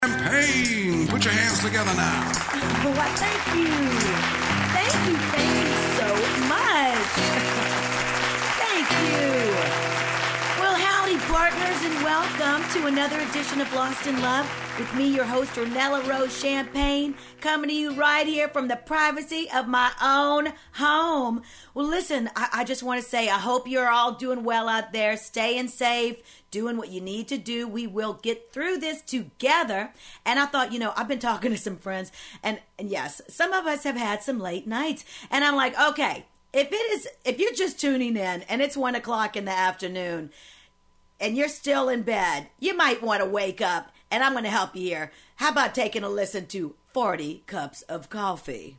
Champagne. Put your hands together now. Why, thank you. Thank you so much. Thank you. Well, howdy, partners, and welcome to another edition of Lost in Love with me, your host, Ornella Rose Champagne, coming to you right here from the privacy of my own home. Well, listen, I just want to say I hope you're all doing well out there, staying safe, doing what you need to do. We will get through this together. And I thought, I've been talking to some friends, and yes, some of us have had some late nights. And I'm like, okay, if you're just tuning in and it's 1 o'clock in the afternoon and you're still in bed, you might want to wake up, and I'm going to help you here. How about taking a listen to 40 Cups of Coffee?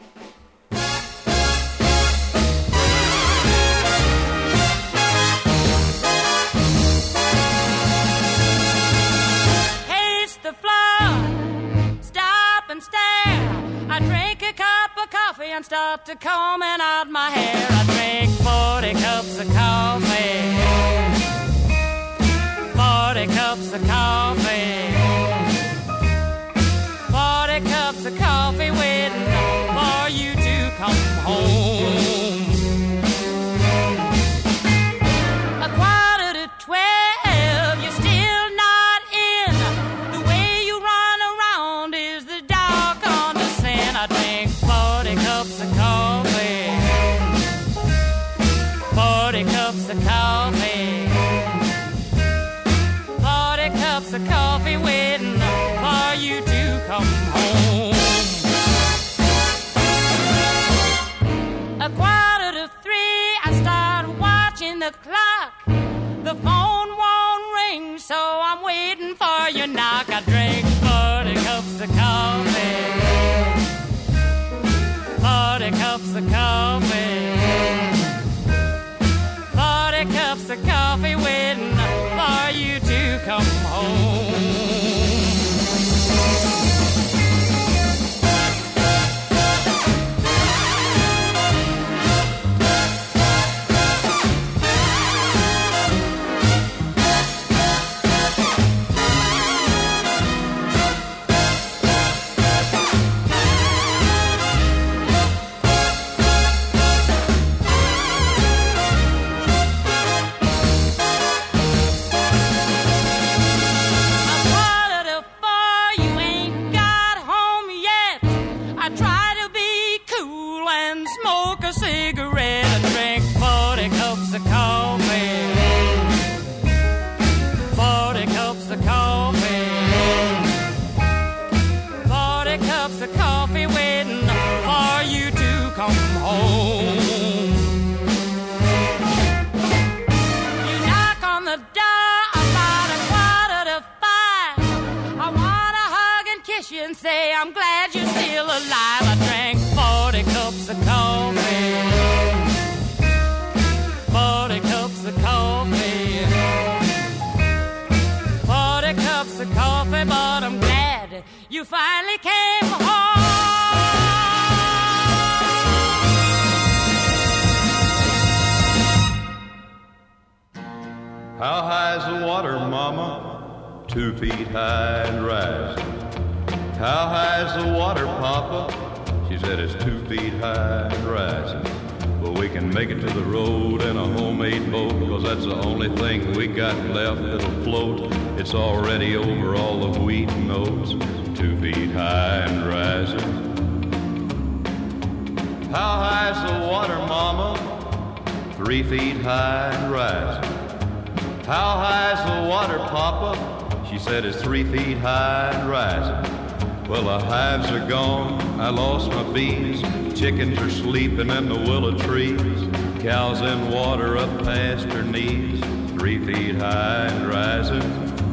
Pace the floor, stop and stare. I drink a cup of coffee and start to combing out my hair. I drink 40 cups of coffee. 40 cups of coffee. 40 cups of coffee waiting for you to come home. A 11:45, you're still not in. The way you run around is the dark on the sin. I drink 40 cups of coffee. 40 cups of coffee. 40 cups of coffee waiting for you to come home. A 2:45, I start watching the clock. The phone won't ring, so I'm waiting for your knock. I drink 40 cups of coffee. 40 cups of coffee. 40 cups of coffee waiting for you to come home. Say I'm glad you're still alive. I drank 40 cups of coffee. 40 cups of coffee. 40 cups of coffee, but I'm glad you finally came home. How high's the water, Mama? 2 feet high and rising. How high's the water, Papa? She said it's 2 feet high and rising. Well, we can make it to the road in a homemade boat, 'cause that's the only thing we got left that'll float. It's already over all the wheat and oats. 2 feet high and rising. How high's the water, Mama? 3 feet high and rising. How high's the water, Papa? She said it's 3 feet high and rising. Well, the hives are gone, I lost my bees. Chickens are sleeping in the willow trees. Cows in water up past her knees. 3 feet high and rising.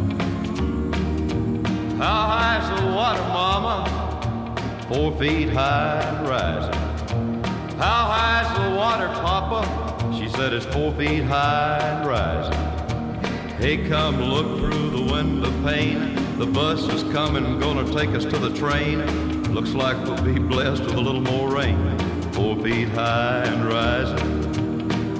How high's the water, Mama? 4 feet high and rising. How high's the water, Papa? She said it's 4 feet high and rising. Hey, come look through the window pane. The bus is coming, gonna take us to the train. Looks like we'll be blessed with a little more rain. 4 feet high and rising.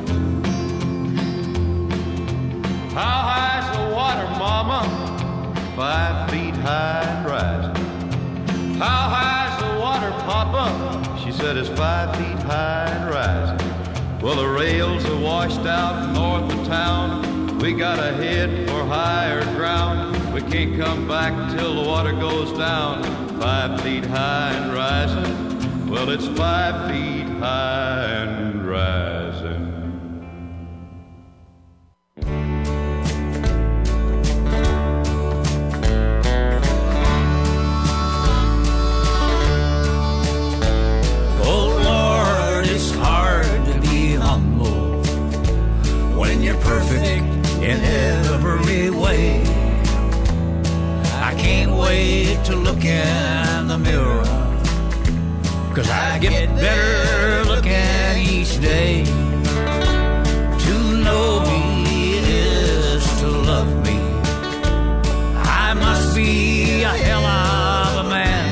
How high's the water, Mama? 5 feet high and rising. How high's the water, Papa? She said it's 5 feet high and rising. Well, the rails are washed out north of town. We gotta head for higher ground. We can't come back till the water goes down. 5 feet high and rising. Well, it's 5 feet high and rising. Perfect in every way. I can't wait to look in the mirror, 'cause I get better looking each day. To know me is to love me. I must be a hell of a man.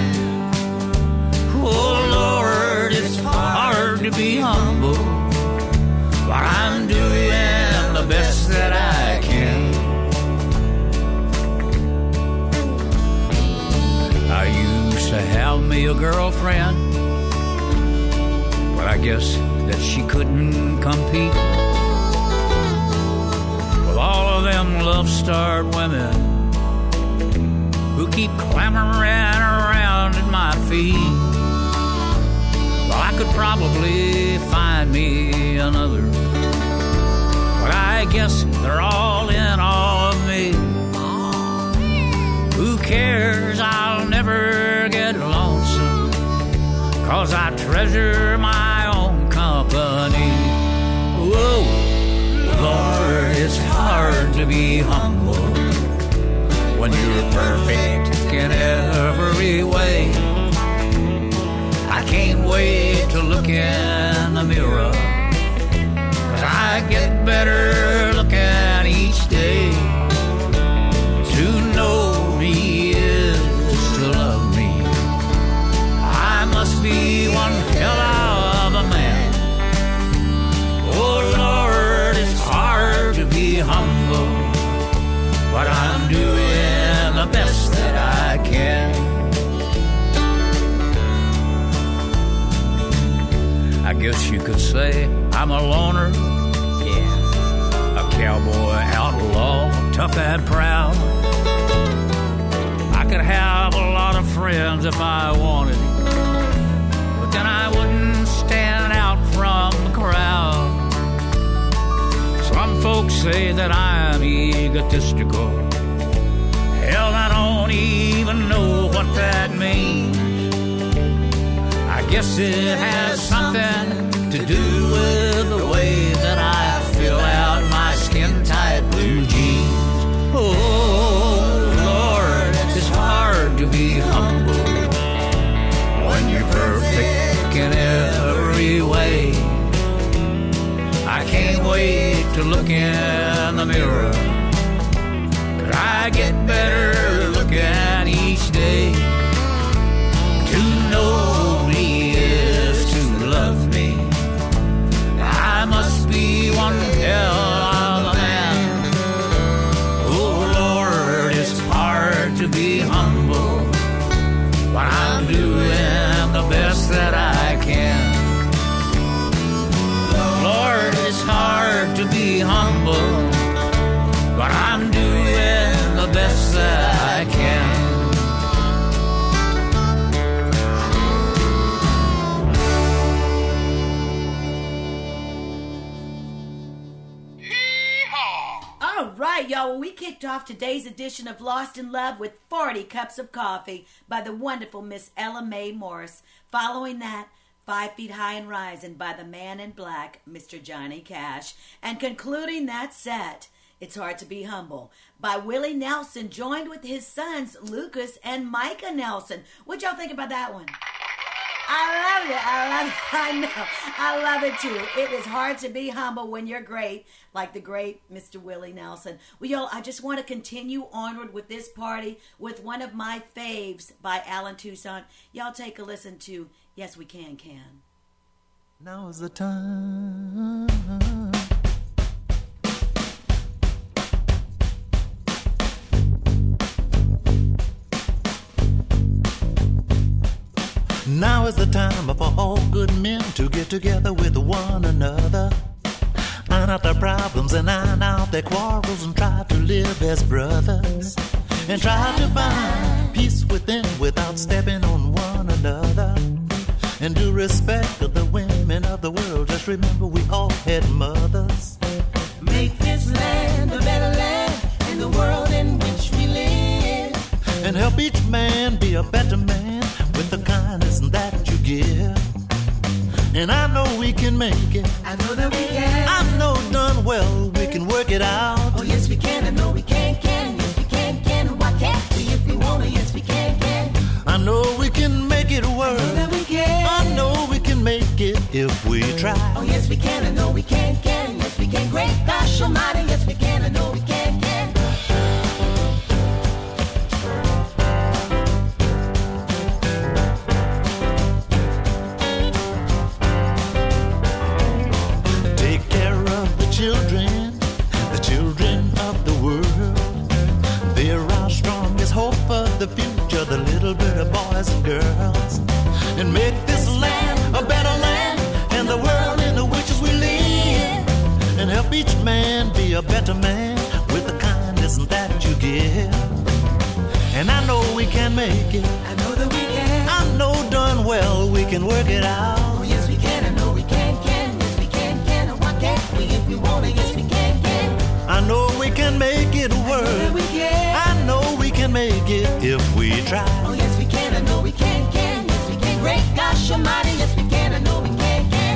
Oh Lord, it's hard to be humble, but I'm doing the best that I can. I used to have me a girlfriend, but I guess that she couldn't compete with all of them love-starved women who keep clamoring around at my feet. Well, I could probably find me another, but I guess they're all in awe of me. Who cares? I'll never get lonesome, 'cause I treasure my own company. Whoa, Lord, it's hard to be humble when you're perfect in every way. I can't wait to look in the mirror, 'cause I get better looking each day. To know me is to love me. I must be one hell of a man. Oh Lord, it's hard to be humble, but I'm doing the best that I can. I guess you could say I'm a loner, yeah, a cowboy outlaw, tough and proud. I could have a lot of friends if I wanted, but then I wouldn't stand out from the crowd. Some folks say that I'm egotistical. Hell, I don't even know what that means. I guess it has something to do with the way that I fill out my skin-tight blue jeans. Oh, Lord, it's hard to be humble when you're perfect in every way. I can't wait to look in the mirror, 'cause I get better looking each day. To know me is to love me. I must be one hell of a man. Oh Lord, it's hard to be humble, but I'm doing the best that I can. Lord, it's hard to be humble, but I'm doing the best that I can. All right, y'all. Well, we kicked off today's edition of Lost in Love with 40 Cups of Coffee by the wonderful Miss Ella Mae Morris. Following that, 5 Feet High and Rising by the Man in Black, Mr. Johnny Cash. And concluding that set, It's Hard to Be Humble by Willie Nelson, joined with his sons, Lucas and Micah Nelson. What y'all think about that one? I love it. I know. I love it too. It is hard to be humble when you're great, like the great Mr. Willie Nelson. Well, y'all, I just want to continue onward with this party with one of my faves by Alan Toussaint. Y'all take a listen to Yes We Can. Now is the time. Now is the time for all good men to get together with one another, iron out their problems and iron out their quarrels, and try to live as brothers, and try to find peace within without stepping on one another. And do respect of the women of the world. Just remember we all had mothers. Make this land a better land in the world in which we live. And help each man be a better man with the kindness that you give. And I know we can make it. I know that we can. I know done well we can work it out. Oh yes we can. I know we can. Yes we can. Why can't we if we want to? Yes we can. I know we can make it work. I know that we can. I know we can make it if we try. Oh yes we can. I know we can. Yes we can. Great gosh almighty. Yes we can. I know we can. Take care of the children of the world. They're our strongest hope for the future, the little bit of boys and girls. And make this land a better land and the world in which we live. And help each man be a better man with the kindness that you give. And I know we can make it. I know that we can. I know done well we can work it out. Oh yes we can. I know we can. Yes we can. And why can't we if we want to? Yes we can. I know we can make it work. I know that we can. I know we can make it if we try. Oh yes we can. I know we can. Yes we can. Great gosh almighty. Yes we can. I know we can.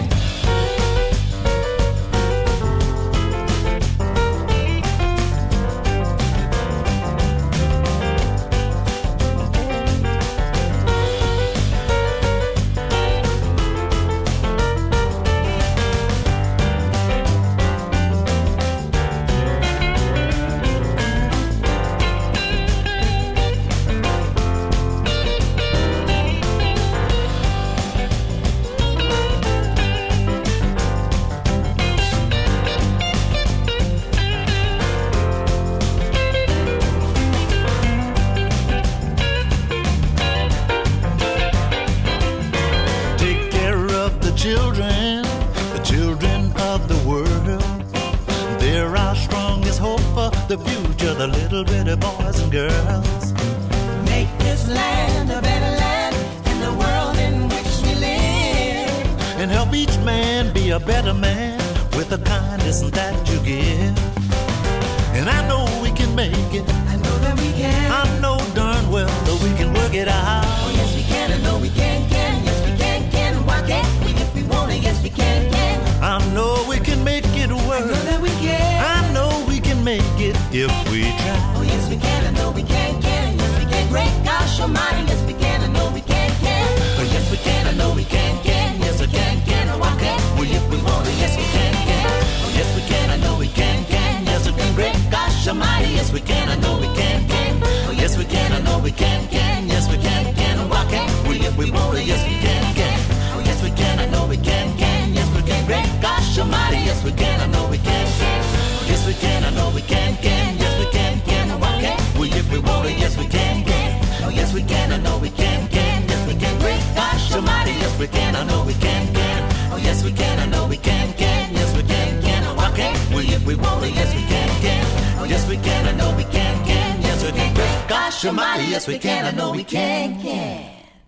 The children of the world. They're our strongest hope for the future, the little bitty boys and girls. Make this land a better land in the world in which we live. And help each man be a better man with the kindness that you give. And I know we can make it. I know that we can. I know darn well that we can work it out. Oh yes we can. I know we can. Yes we can. Why can't we if we want to? Yes we can. I know we can make it work. I know that we can. I know we can make it if we try. Oh yes we can. I know we can. Yes we can. Great gosh almighty. Yes we can. I know we can. Oh yes we can. I know we can. Yes we can. Why can't we if we want to? Yes we can. Oh yes we can. I know we can. Yes we can. Great gosh almighty. Yes we can. I know we can. Oh yes we can. I know we can. Yes we can. Why can't we if we want to? Yes we can. Oh yes we can. I know we can. Yes we can. Great gosh almighty. Yes we can. I know we can. Yes we can. I know we can. Yes we can. Why can't we if we want to? Yes we can. Oh yes we can. I know we can. Yes we can. Great gosh almighty. Yes we can. I know we can. Oh yes we can. I know we can. Yes we can. Why can't we if we want to? Yes we can. Oh yes we can. I know we can. Yes we can. Great gosh almighty. Yes we can. I know we can.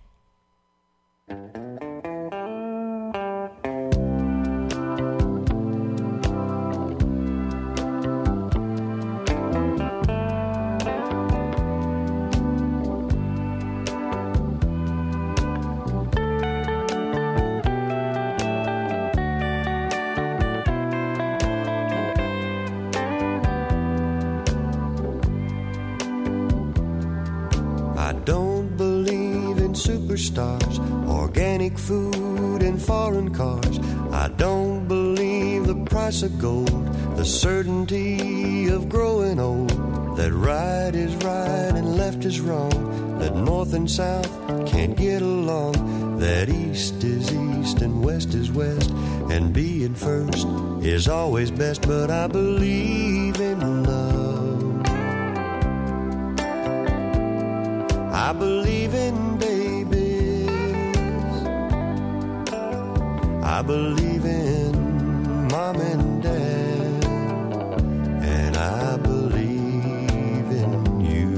Superstars, organic food and foreign cars. I don't believe the price of gold, the certainty of growing old, that right is right and left is wrong, that north and south can't get along, that east is east and west is west, and being first is always best. But I believe in love, I believe in babies, I believe in Mom and Dad, and I believe in you.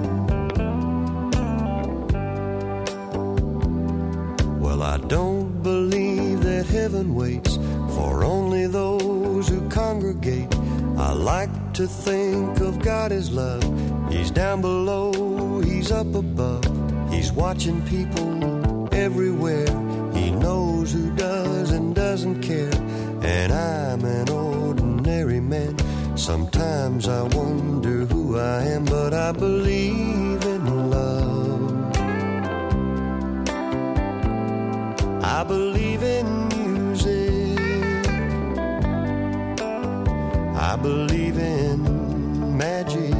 Well, I don't believe that heaven waits for only those who congregate. I like to think of God as love. He's down below, He's up above. He's watching people everywhere. He knows who does and doesn't care. And I'm an ordinary man. Sometimes I wonder who I am, but I believe in love. I believe in music. I believe in magic.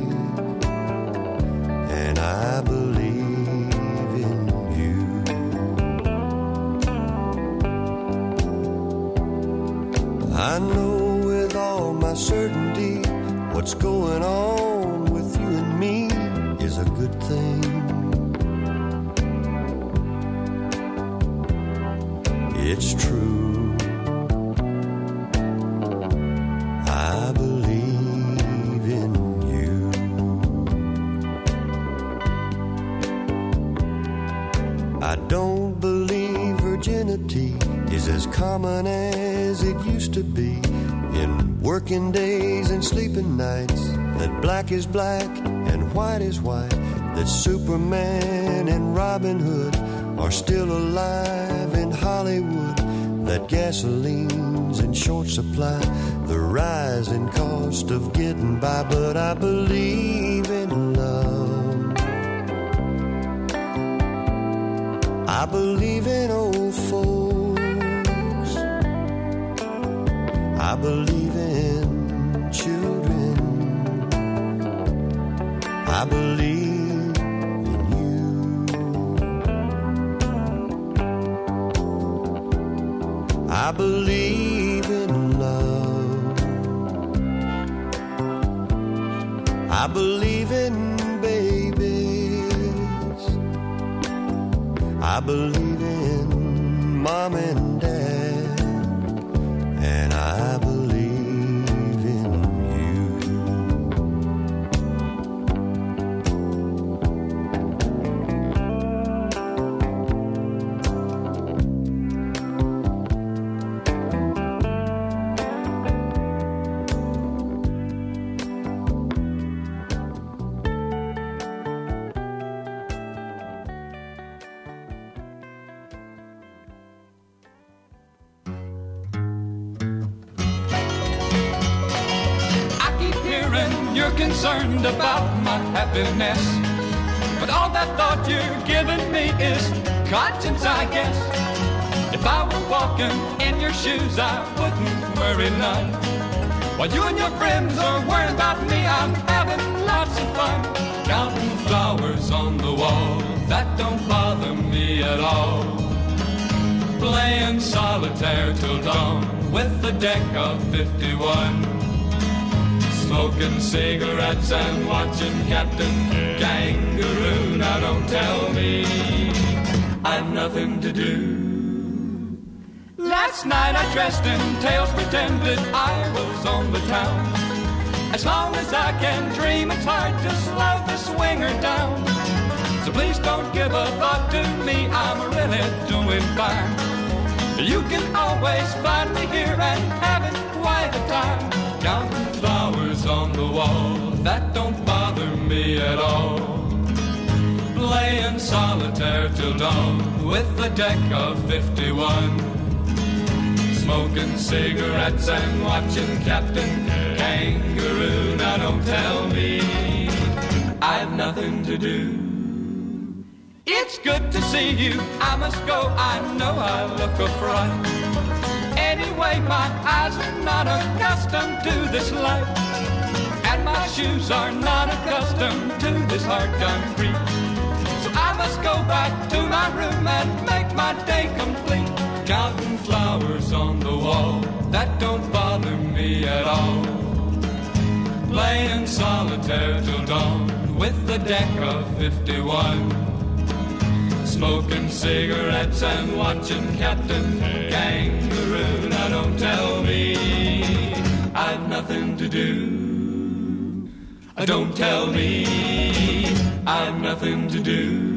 And I believe in you. I know with all my certainty what's going on with you and me is a good thing. It's true. I believe in you. I don't believe virginity is as common as it used to be. In working days and sleeping nights, that black is black and white is white, that Superman and Robin Hood are still alive in Hollywood, that gasoline's in short supply, the rising cost of getting by, but I believe in love. I believe in old folks. I believe in children. I believe in you. I believe in love. I believe in babies. I believe in Mom and Dad, and I believe in you. You're concerned about my happiness, but all that thought you're giving me is conscience, I guess. If I were walking in your shoes, I wouldn't worry none. While you and your friends are worrying about me, I'm having lots of fun. Counting flowers on the wall, that don't bother me at all. Playing solitaire till dawn with the deck of 51. Smoking cigarettes and watching Captain Kangaroo. Now don't tell me I've nothing to do. Last night I dressed in tails, pretended I was on the town. As long as I can dream, it's hard to slow the swinger down. So please don't give a thought to me, I'm really doing fine. You can always find me here and having quite a time. Counting flowers on the wall, that don't bother me at all. Playing solitaire till dawn with the deck of 51. Smoking cigarettes and watching Captain Kangaroo. Now don't tell me I've nothing to do. It's good to see you, I must go, I know I look a fright. Anyway, my eyes are not accustomed to this life, and my shoes are not accustomed to this hard concrete. So I must go back to my room and make my day complete. Counting flowers on the wall, that don't bother me at all. Playing solitaire till dawn with the deck of 51. smoking cigarettes and watching Captain Kangaroo. Now don't tell me I've nothing to do. Don't tell me I've nothing to do.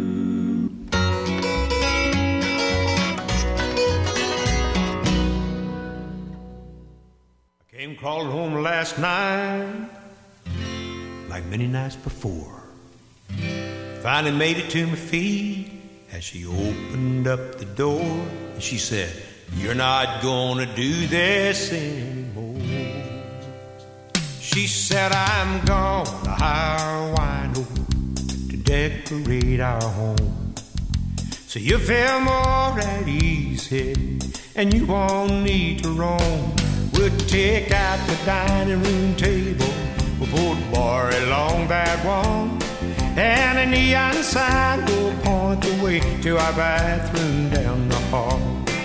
Came crawling home last night, like many nights before. Finally made it to my feet as she opened up the door. And she said, "You're not gonna do this anymore." She said, "I'm gonna hire a wino to decorate our home, so you feel more at ease here, and you won't need to roam. We'll take out the dining room table, we'll put a bar along that wall, and a neon sign will point the way to our bathroom down the hall."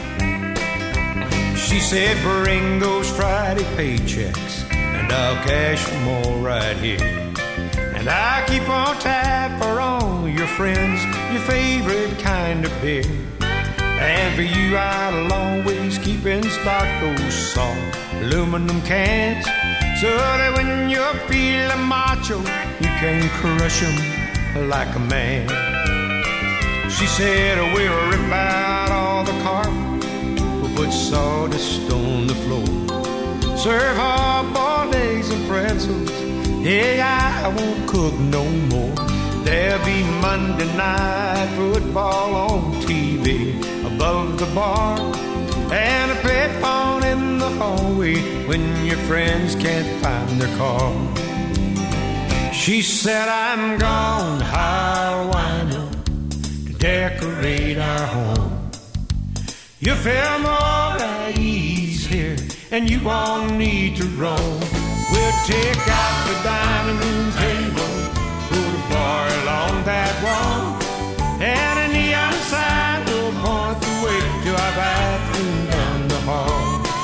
She said, "Bring those Friday paychecks, and I'll cash them all right here. And I'll keep on tap for all your friends, your favorite kind of beer. And for you, I'll always keep in stock those soft aluminum cans, so that when you're feeling macho, you can crush them like a man." She said, "We'll rip out all the carpet, we'll put sawdust on the floor, serve hard-boiled eggs and pretzels, yeah, I won't cook no more. There'll be Monday night football on TV above the bar, and a payphone in the hallway when your friends can't find their car." She said, "I'm gonna hire a wino to decorate our home. You feel more at ease here, and you won't need to roam. We'll take out the dining room table, put a bar along that wall, and a neon sign will point the way to our bathroom down the hall."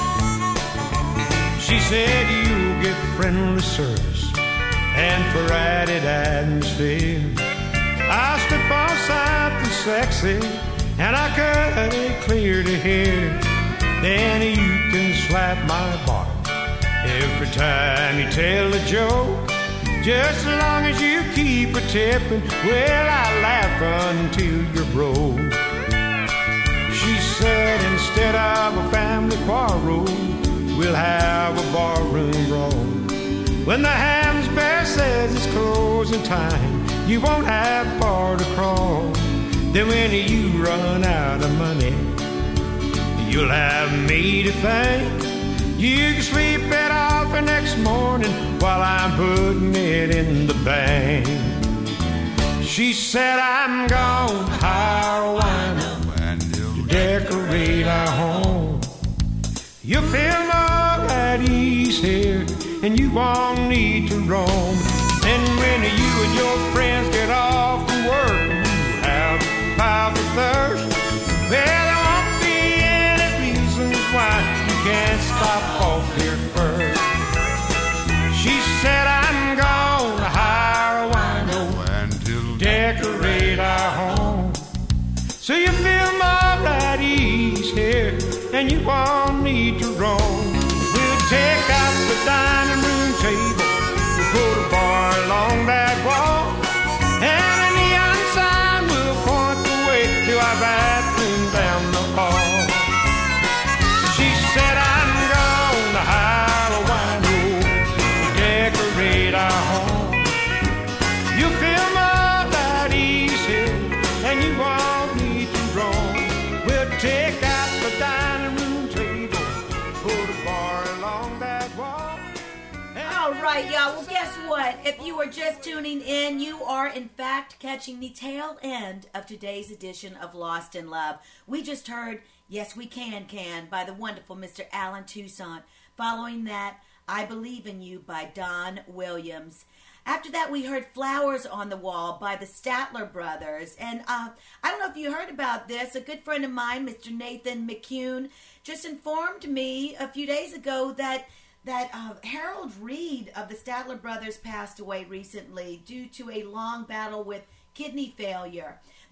She said, "You'll get friendly service and for added atmosphere, I'll step on something sexy and I cut it clear to hear. Then you can slap my bottom every time you tell a joke, just as long as you keep a tipping. Well, I laugh until you're broke." She said, "Instead of a family quarrel, we'll have a barroom brawl. When the Hams Bear says it's closing time, you won't have far to crawl. Then when you run out of money, you'll have me to thank. You can sleep it off the next morning while I'm putting it in the bank." She said, "I'm gonna hire a wino to decorate our home. You feel more at ease here, and you won't need to roam. And when you and your friends get off from work, you have a pile for thirst, well, there won't be any reasons why you can't stop off here first." She said, "I'm gonna hire a wino to decorate our home, so you feel more at ease here, and you won't need to roam. We'll take out the dining room table, we'll put a bar along that wall, and a neon sign will point the way to our bathroom down the hall." She said, "I'm gonna hire a wino to decorate our home. You feel more at ease here, and you won't need to roam. We'll take out the dining room table, put a bar along that wall." All right, y'all. Well, guess what? If you are just tuning in, you are in fact catching the tail end of today's edition of Lost in Love. We just heard "Yes We Can" by the wonderful Mr. Alan Toussaint. Following that, "I Believe in You" by Don Williams. After that, we heard "Flowers on the Wall" by the Statler Brothers. And I don't know if you heard about this. A good friend of mine, Mr. Nathan McCune, just informed me a few days ago that Harold Reed of the Statler Brothers passed away recently due to a long battle with kidney failure.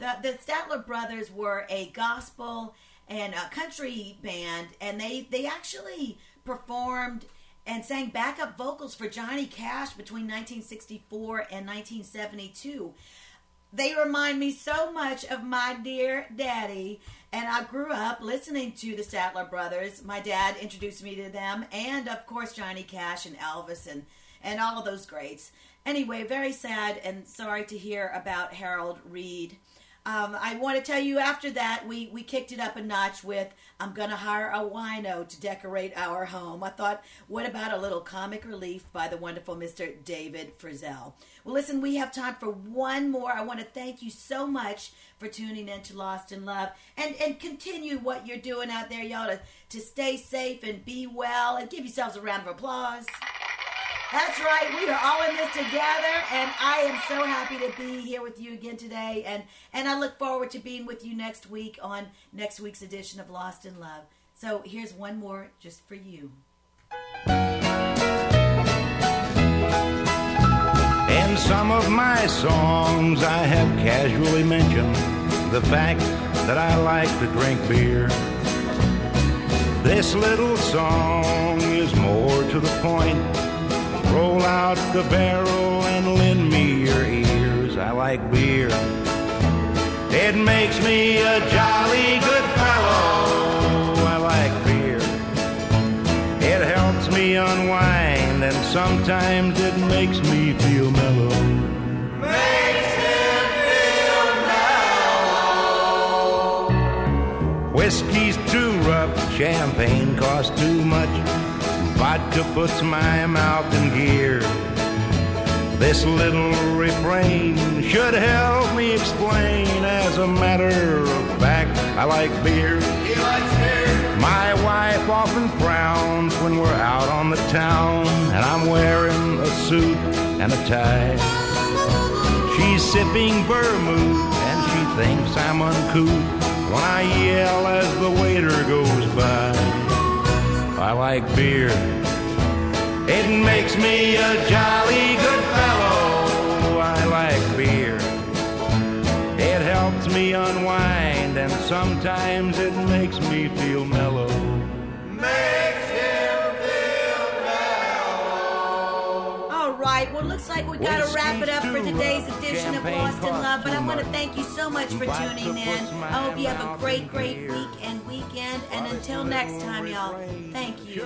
The Statler Brothers were a gospel and a country band, and they actually performed and sang backup vocals for Johnny Cash between 1964 and 1972. They remind me so much of my dear daddy, and I grew up listening to the Statler Brothers. My dad introduced me to them, and of course Johnny Cash and Elvis and all of those greats. Anyway, very sad and sorry to hear about Harold Reed. I want to tell you, after that, we kicked it up a notch with I'm Gonna Hire a Wino to Decorate Our Home. I thought, what about a little comic relief by the wonderful Mr. David Frizzell? Well, listen, we have time for one more. I want to thank you so much for tuning in to Lost in Love. And continue what you're doing out there, y'all, to stay safe and be well. And give yourselves a round of applause. That's right. We are all in this together, and I am so happy to be here with you again today, and I look forward to being with you next week on next week's edition of Lost in Love. So here's one more just for you. In some of my songs I have casually mentioned the fact that I like to drink beer. This little song is more to the point. Roll out the barrel and lend me your ears. I like beer. It makes me a jolly good fellow. I like beer. It helps me unwind, and sometimes it makes me feel mellow. Makes him feel mellow. Whiskey's too rough, champagne costs too much. Vodka puts my mouth in gear. This little refrain should help me explain. As a matter of fact, I like beer. He likes beer. My wife often frowns when we're out on the town and I'm wearing a suit and a tie. She's sipping vermouth and she thinks I'm uncouth when I yell as the waiter goes by. I like beer. It makes me a jolly good fellow. I like beer. It helps me unwind, and sometimes it makes me feel mellow. Makes him feel mellow. All right, well, looks like we got to wrap it up for today's edition of Lost in Love, but I want to thank you so much for tuning in. I hope you have a great, great week and weekend, and until next time, y'all, thank you.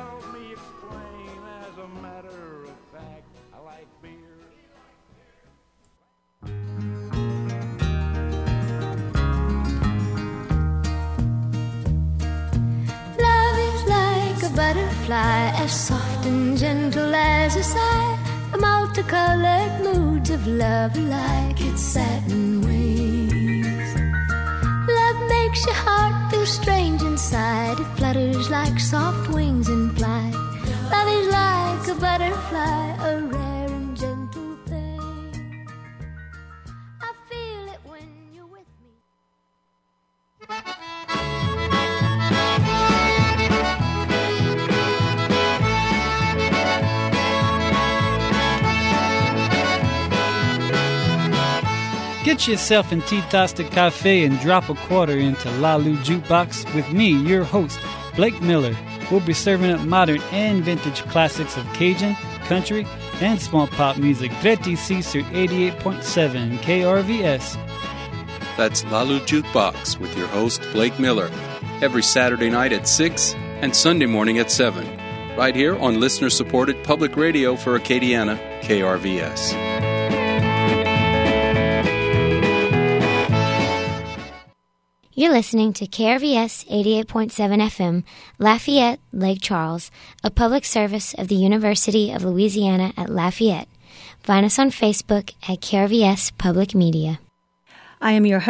Butterfly, as soft and gentle as a sigh, the multicolored moods of love like its satin wings. Love makes your heart feel strange inside. It flutters like soft wings in flight. Love is like a butterfly, a rare and gentle thing. I feel it when you're with me. Get yourself in T-Tosta Cafe and drop a quarter into Lalu Jukebox with me, your host, Blake Miller. We'll be serving up modern and vintage classics of Cajun, country, and small pop music. Greti Caesar 88.7 KRVS. That's Lalu Jukebox with your host, Blake Miller, every Saturday night at 6 and Sunday morning at 7, right here on listener-supported public radio for Acadiana, KRVS. You're listening to KRVS 88.7 FM, Lafayette, Lake Charles, a public service of the University of Louisiana at Lafayette. Find us on Facebook at KRVS Public Media. I am your host.